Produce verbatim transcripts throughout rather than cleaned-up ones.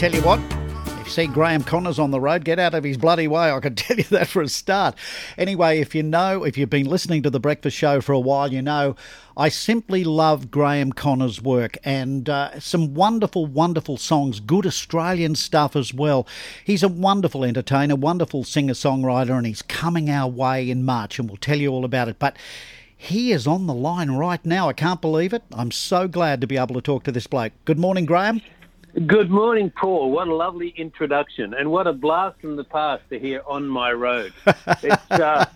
tell you what, if you see Graham Connors on the road, get out of his bloody way. I can tell you that for a start. Anyway, if you know, if you've been listening to The Breakfast Show for a while, you know I simply love Graham Connors' work, and uh, some wonderful, wonderful songs, good Australian stuff as well. He's a wonderful entertainer, wonderful singer-songwriter, and he's coming our way in March, and we'll tell you all about it. But he is on the line right now. I can't believe it. I'm so glad to be able to talk to this bloke. Good morning, Graham. Good morning, Paul. What a lovely introduction, and what a blast from the past to hear On My Road. It's, uh,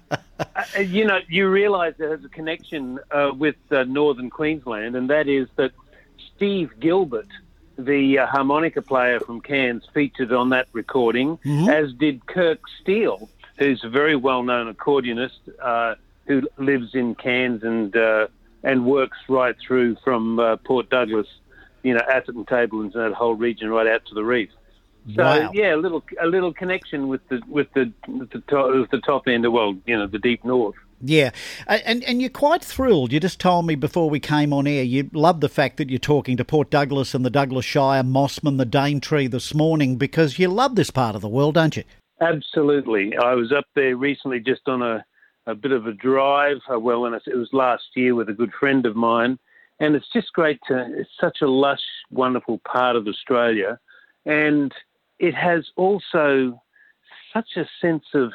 you know, you realise there's a connection uh, with uh, Northern Queensland, and that is that Steve Gilbert, the uh, harmonica player from Cairns, featured on that recording, mm-hmm. as did Kirk Steele, who's a very well-known accordionist uh, who lives in Cairns and uh, and works right through from uh, Port Douglas, you know, Atherton, Tablelands, and that whole region right out to the reef. So wow. yeah, a little a little connection with the with the with the, top, with the top end of, well, you know, the deep north. Yeah, and and you're quite thrilled. You just told me before we came on air, you love the fact that you're talking to Port Douglas and the Douglas Shire, Mossman, the Daintree this morning, because you love this part of the world, don't you? Absolutely. I was up there recently just on a, a bit of a drive, uh, well, when it was last year with a good friend of mine, and it's just great to, it's such a lush, wonderful part of Australia, and it has also such a sense of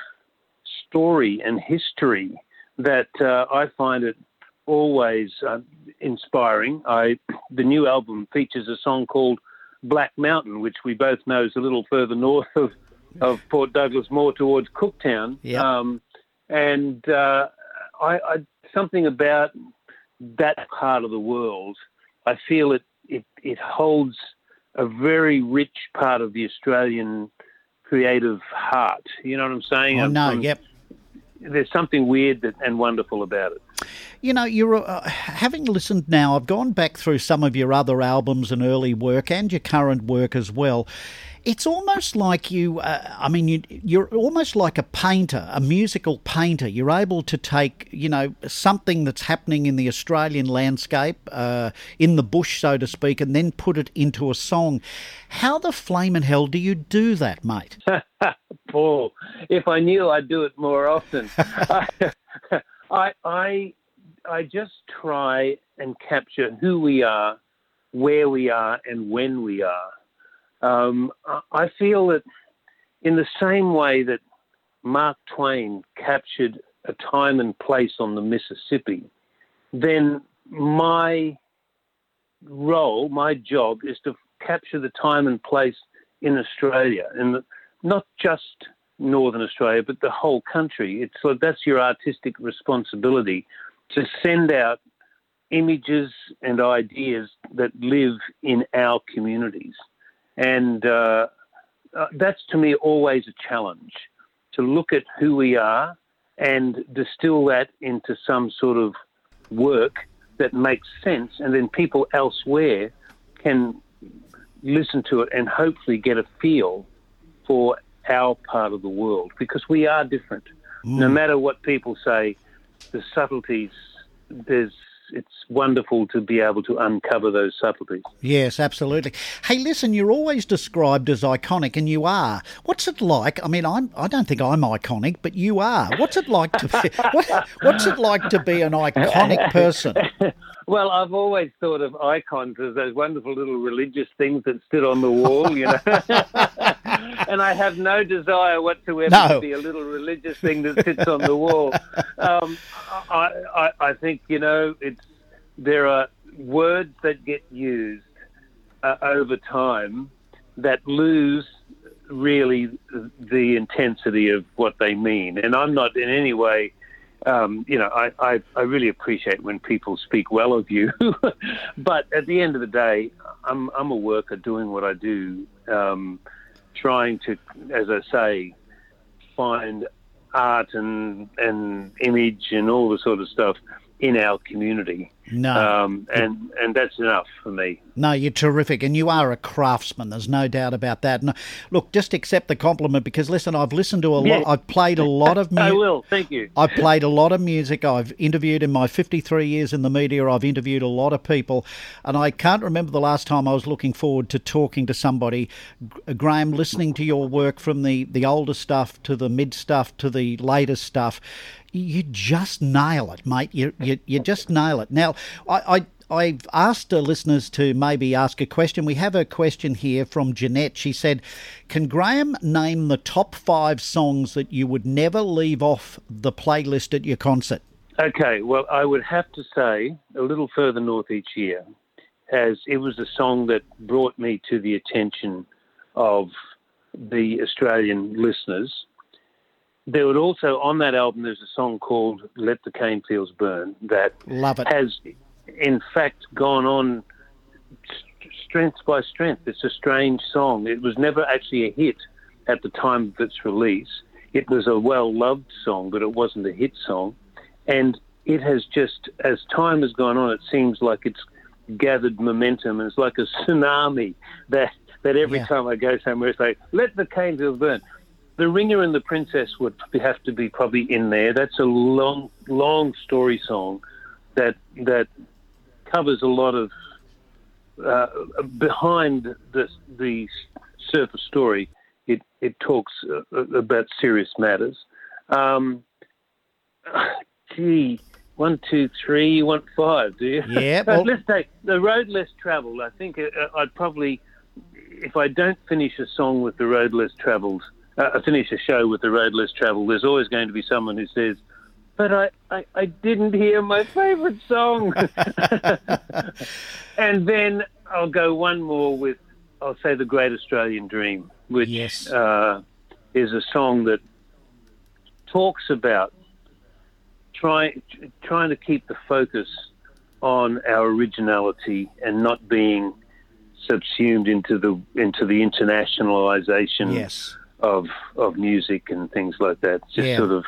story and history that uh, I find it always uh, inspiring. I, the new album features a song called Black Mountain, which we both know is a little further north of, of Port Douglas, more towards Cooktown. Yep. Um, and uh, I, I something about that part of the world, I feel it, it, it holds a very rich part of the Australian creative heart. You know what I'm saying? Oh, no, um, yep. There's something weird that, and wonderful about it. You know, you're uh, having listened now, I've gone back through some of your other albums and early work and your current work as well. It's almost like you, uh, I mean, you, you're almost like a painter, a musical painter. You're able to take, you know, something that's happening in the Australian landscape, uh, in the bush, so to speak, and then put it into a song. How the flame and hell do you do that, mate? Paul, if I knew, I'd do it more often. I, I, I just try and capture who we are, where we are, and when we are. Um, I feel that in the same way that Mark Twain captured a time and place on the Mississippi, then my role, my job, is to capture the time and place in Australia, and not just Northern Australia, but the whole country. It's like that's your artistic responsibility, to send out images and ideas that live in our communities. And uh, uh, that's, to me, always a challenge, to look at who we are and distill that into some sort of work that makes sense, and then people elsewhere can listen to it and hopefully get a feel for our part of the world, because we are different. Mm. No matter what people say, the subtleties, there's it's wonderful to be able to uncover those subtleties. Yes, absolutely. Hey, listen, you're always described as iconic, and you are. What's it like? I mean, I'm, I don't think I'm iconic, but you are. What's it like to be? what, what's it like to be an iconic person? Well, I've always thought of icons as those wonderful little religious things that sit on the wall, you know. And I have no desire whatsoever no. to be a little religious thing that sits on the wall. Um, I, I, I think, you know, it's there are words that get used uh, over time that lose really the intensity of what they mean. And I'm not in any way... Um, you know, I, I, I really appreciate when people speak well of you, but at the end of the day, I'm I'm a worker doing what I do, um, trying to, as I say, find art and and image and all the sort of stuff in our community. No. Um, and, and that's enough for me. No, you're terrific, and you are a craftsman. There's no doubt about that. And look, just accept the compliment because, listen, I've listened to a Yeah. lot. I've played a lot of music. I will. Thank you. I've played a lot of music. I've interviewed in my fifty-three years in the media. I've interviewed a lot of people, and I can't remember the last time I was looking forward to talking to somebody. G- Graham, listening to your work from the, the older stuff to the mid stuff to the latest stuff, you just nail it, mate. You you, you just nail it. Now, I, I I've asked uh, listeners to maybe ask a question. We have a question here from Jeanette. She said, can Graham name the top five songs that you would never leave off the playlist at your concert? Okay, well, I would have to say A Little Further North Each Year, as it was a song that brought me to the attention of the Australian listeners. There would also, on that album, there's a song called Let the Cane Fields Burn that Love it. has, in fact, gone on strength by strength. It's a strange song. It was never actually a hit at the time of its release. It was a well-loved song, but it wasn't a hit song. And it has just, as time has gone on, it seems like it's gathered momentum. And it's like a tsunami that, that every Yeah. time I go somewhere, it's like, let the cane fields burn. The Ringer and the Princess would have to be probably in there. That's a long, long story song that that covers a lot of uh, behind the the surface story. It it talks uh, about serious matters. Um, gee, one, two, three. You want five, do you? Yeah. Well, Let's take The Road Less Travelled. I think uh, I'd probably, if I don't finish a song with The Road Less Travelled. Uh, I finish a show with The Road Less Travelled, there's always going to be someone who says, but I, I, I didn't hear my favourite song. And then I'll go one more with, I'll say The Great Australian Dream, which Yes. uh, is a song that talks about try, trying to keep the focus on our originality and not being subsumed into the into the internationalisation yes. of of music and things like that. Just Yeah. sort of.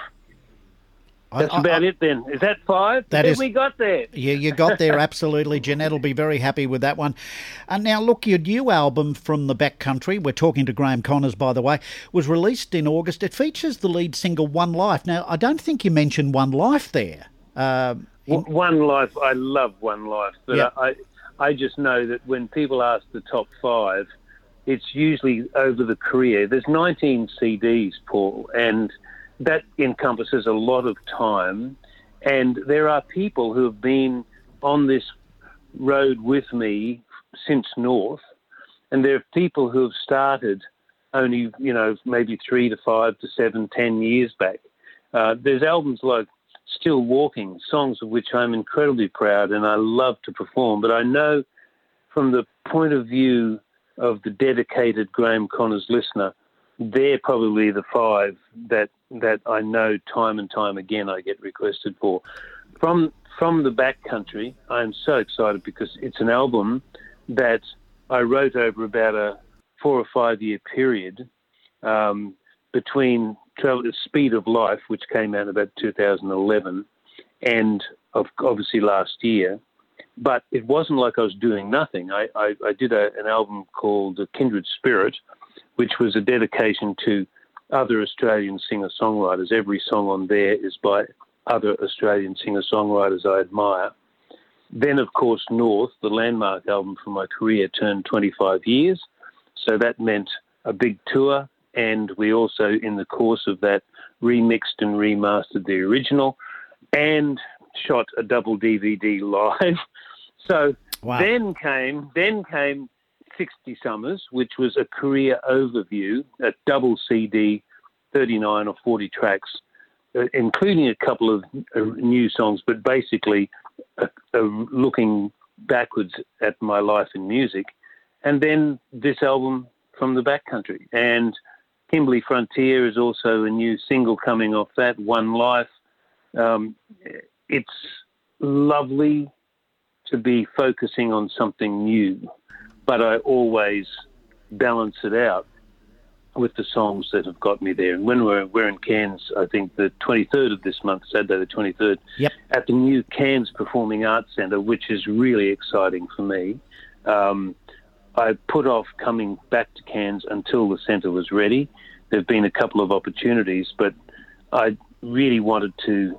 That's I- I- about it then. Is that five? That Then is- we got there. Yeah, you got there, absolutely. Jeanette will be very happy with that one. And now, look, your new album From the Backcountry, we're talking to Graham Connors, by the way, was released in August. It features the lead single One Life. Now, I don't think you mentioned One Life there. Uh, in- W- One Life. I love One Life, but Yeah. I I just know that when people ask the top five, it's usually over the career. There's nineteen C Ds, Paul, and that encompasses a lot of time. And there are people who have been on this road with me since North, and there are people who have started only, you know, maybe three to five to seven, ten years back. Uh, there's albums like Still Walking, songs of which I'm incredibly proud and I love to perform. But I know from the point of view of the dedicated Graham Connors listener, they're probably the five that that I know time and time again I get requested for. From from the Backcountry, I'm so excited because it's an album that I wrote over about a four or five year period um, between Travel, Speed of Life, which came out about two thousand eleven, and of, obviously last year. But it wasn't like I was doing nothing. I, I, I did a, an album called Kindred Spirit, which was a dedication to other Australian singer-songwriters. Every song on there is by other Australian singer-songwriters I admire. Then, of course, North, the landmark album for my career, turned twenty-five years. So that meant a big tour. And we also, in the course of that, remixed and remastered the original and shot a double D V D live. So Wow. then came then came sixty Summers, which was a career overview, a double C D, thirty-nine or forty tracks, uh, including a couple of uh, new songs, but basically uh, uh, looking backwards at my life in music. And then this album From the Backcountry. And Kimberley Frontier is also a new single coming off that, One Life. Um, it's lovely to be focusing on something new, but I always balance it out with the songs that have got me there. And when we're, we're in Cairns, I think the twenty-third of this month, Saturday the twenty-third, yep. at the new Cairns Performing Arts Centre, which is really exciting for me. Um, I put off coming back to Cairns until the centre was ready. There have been a couple of opportunities, but I really wanted to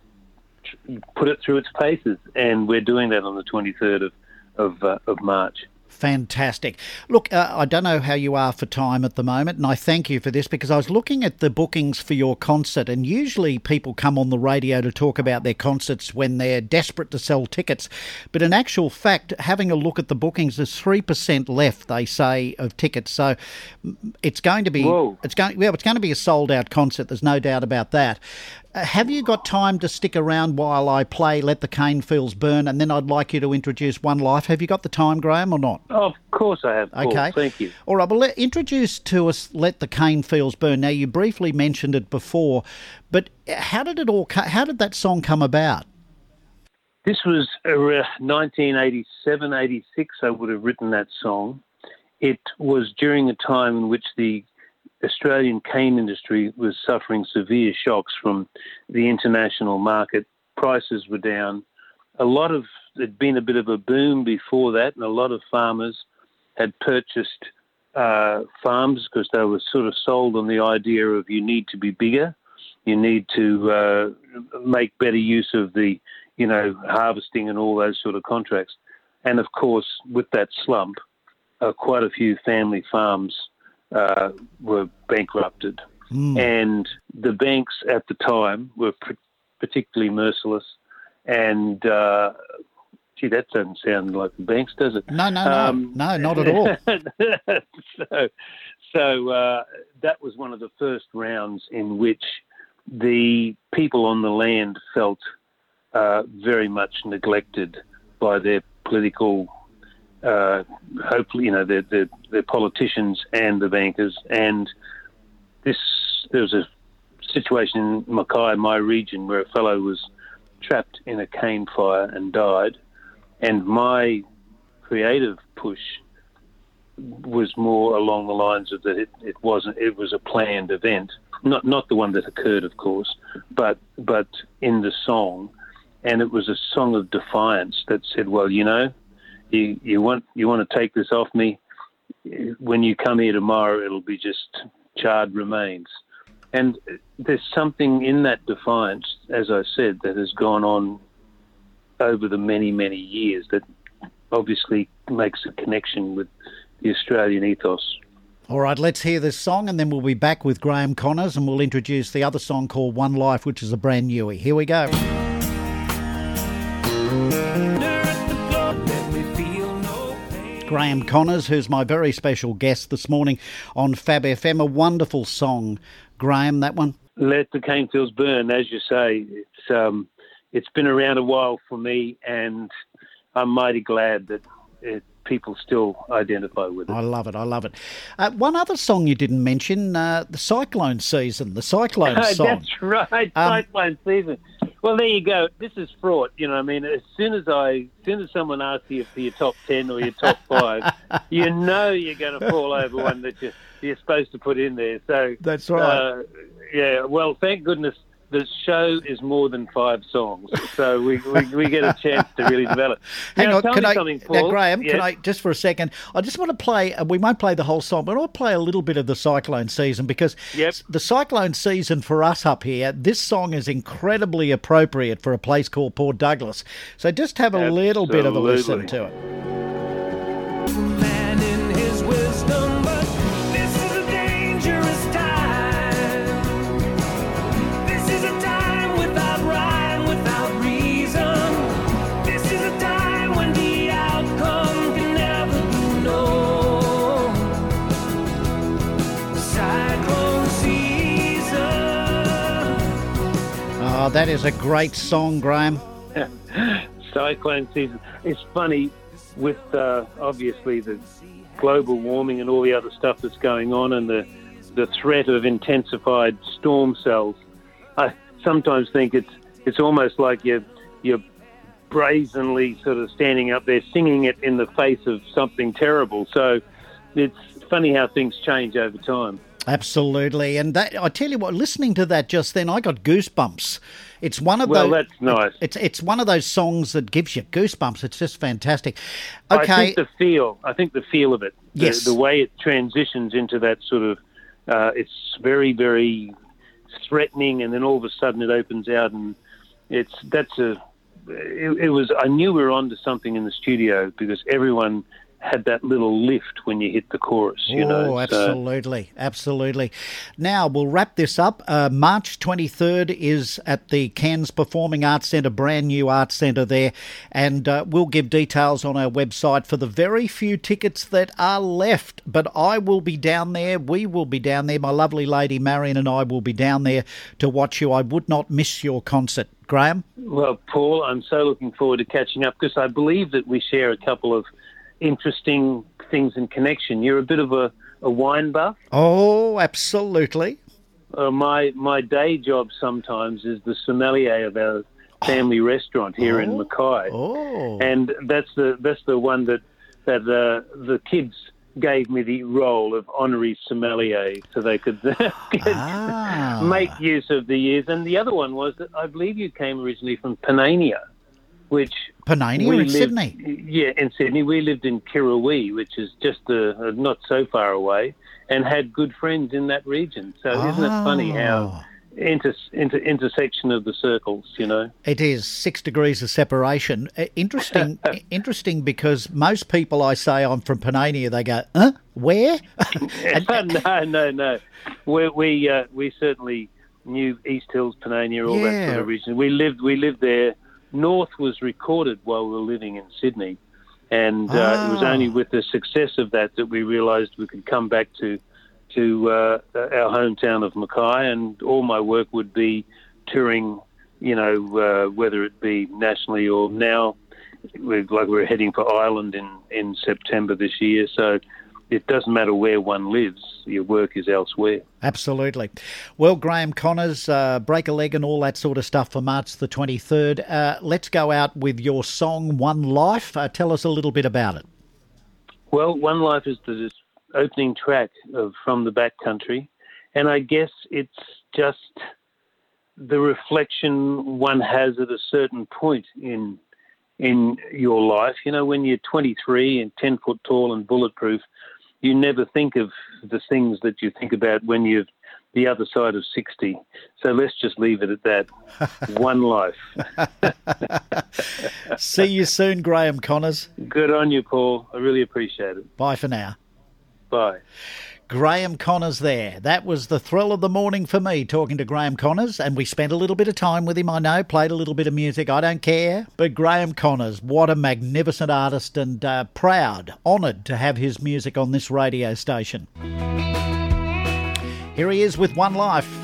put it through its paces, and we're doing that on the twenty-third of, of, uh, of March. Fantastic. Look, uh, I don't know how you are for time at the moment, and I thank you for this because I was looking at the bookings for your concert, and usually people come on the radio to talk about their concerts when they're desperate to sell tickets. But in actual fact, having a look at the bookings, there's three percent left, they say, of tickets. So it's going to be Whoa. it's going yeah, it's going to be a sold-out concert. There's no doubt about that. Uh, have you got time to stick around while I play Let the Cane Fields Burn, and then I'd like you to introduce One Life? Have you got the time, Graham, or not? Oh, of course I have. Paul. Okay. Thank you. All right, well, let, introduce to us Let the Cane Fields Burn. Now, you briefly mentioned it before, but how did it all? How did that song come about? This was uh, nineteen eighty-seven, eighty-six, I would have written that song. It was during a time in which the Australian cane industry was suffering severe shocks from the international market. Prices were down. A lot of, there'd been a bit of a boom before that, and a lot of farmers had purchased uh, farms because they were sort of sold on the idea of you need to be bigger, you need to uh, make better use of the, you know, harvesting and all those sort of contracts. And of course, with that slump, uh, quite a few family farms Uh, were bankrupted. Mm. And the banks at the time were pr- particularly merciless. And, uh, gee, that doesn't sound like the banks, does it? No, no, no. Um, no, not at all. so so uh, that was one of the first rounds in which the people on the land felt uh, very much neglected by their political Uh, hopefully, you know, the, the the politicians and the bankers. And this, there was a situation in Mackay, my region, where a fellow was trapped in a cane fire and died. And my creative push was more along the lines of that it, it wasn't, it was a planned event, not not the one that occurred, of course, but but in the song. And it was a song of defiance that said, well, you know, You, you want you want to take this off me? When you come here tomorrow, it'll be just charred remains. And there's something in that defiance, as I said, that has gone on over the many, many years that obviously makes a connection with the Australian ethos. All right, let's hear this song, and then we'll be back with Graham Connors, and we'll introduce the other song called One Life, which is a brand newie. Here we go. Graham Connors, who's my very special guest this morning on Fab F M. A wonderful song, Graham, that one. Let the Cane Fields Burn, as you say. It's um, it's been around a while for me, and I'm mighty glad that it, people still identify with it. I love it, I love it. Uh, one other song you didn't mention, uh, the Cyclone Season, the Cyclone song. That's right, um, Cyclone Season. Well, there you go. This is fraught. You know, I mean, as soon as I, as soon as someone asks you for your top ten or your top five, you know you're going to fall over one that you're, you're supposed to put in there. So that's right. Uh, yeah. Well, thank goodness the show is more than five songs, so we we, we get a chance to really develop. Hang now, on, tell can me I, something, Paul. Now, Graham, yes? can I, just for a second, I just want to play, uh, we won't play the whole song, but I want to play a little bit of the Cyclone Season, because yep. the Cyclone Season for us up here, this song is incredibly appropriate for a place called Port Douglas. So just have a Absolutely. little bit of a listen to it. Man in his wisdom, but this is a dangerous time. This is a time without rhyme, without reason. This is a time when the outcome can never be known. Cyclone season. Oh, that is a great song, Graham. Cyclone Season. It's funny, with uh, obviously the global warming and all the other stuff that's going on, and the the threat of intensified storm cells. I sometimes think it's it's almost like you're you're brazenly sort of standing up there singing it in the face of something terrible. So it's funny how things change over time. Absolutely. And that, I tell you what, listening to that just then, I got goosebumps. It's one of Well, those. that's nice. It's it's one of those songs that gives you goosebumps. It's just fantastic. I Okay. think the feel, I think the feel of it, the, Yes. the way it transitions into that sort of, uh, it's very, very threatening, and then all of a sudden it opens out, and it's that's a. It, it was. I knew we were onto something in the studio because everyone had that little lift when you hit the chorus, you oh, know. so- absolutely, absolutely. Now, we'll wrap this up. Uh, March twenty-third is at the Cairns Performing Arts Centre, brand new arts centre there, and uh, we'll give details on our website for the very few tickets that are left. But I will be down there, we will be down there, my lovely lady Marion and I will be down there to watch you. I would not miss your concert. Graham? Well, Paul, I'm so looking forward to catching up because I believe that we share a couple of interesting things in connection. You're a bit of a, a wine buff. Oh, absolutely. Uh, my my day job sometimes is the sommelier of our family restaurant here in Mackay, Oh. and that's the that's the one that that uh, the kids gave me the role of honorary sommelier, so they could Ah. make use of the years. And the other one was that I believe you came originally from Panania, which Panania we in lived- Sydney. Yeah, in Sydney. We lived in Kirrawee, which is just uh, not so far away, and had good friends in that region. So isn't it funny how Oh. inter, inter, intersection of the circles, you know? It is six degrees of separation. Uh, Interesting, interesting because most people I say I'm from Panania, they go, huh? Where? no, no, no. We we uh, we certainly knew East Hills, Panania, all that Yeah. sort of region. We lived we lived there. North was recorded while we were living in Sydney, and uh, it was Ah. only with the success of that that we realised we could come back to to uh, our hometown of Mackay, and all my work would be touring, you know, uh, whether it be nationally or now, we're, like we're heading for Ireland in, in September this year, so it doesn't matter where one lives, your work is elsewhere. Absolutely. Well, Graham Connors, uh, break a leg and all that sort of stuff for March the twenty-third. Uh, let's go out with your song, One Life. Uh, tell us a little bit about it. Well, One Life is the opening track of From the Backcountry, and I guess it's just the reflection one has at a certain point in in your life. You know, when you're twenty-three and ten foot tall and bulletproof, you never think of the things that you think about when you're the other side of sixty. So let's just leave it at that. One life. See you soon, Graham Connors. Good on you, Paul. I really appreciate it. Bye for now. Bye. Graham Connors there. That was the thrill of the morning for me, talking to Graham Connors, and we spent a little bit of time with him, I know, played a little bit of music, I don't care. But Graham Connors, what a magnificent artist, and uh, proud, honoured to have his music on this radio station. Here he is with One Life.